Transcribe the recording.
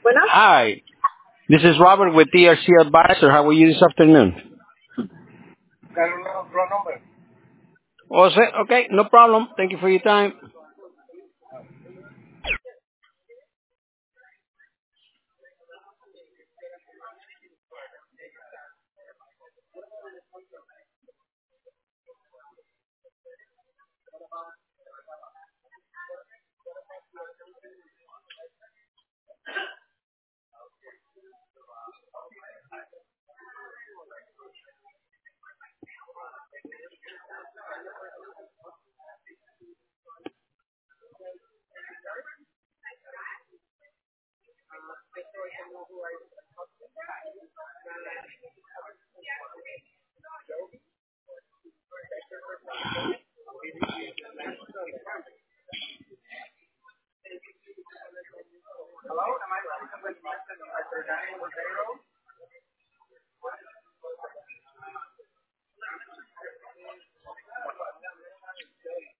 Bueno, Hi, this is Robert with DRC Advisor. How are you this afternoon? wrong number. Okay, no problem. Thank you for your time.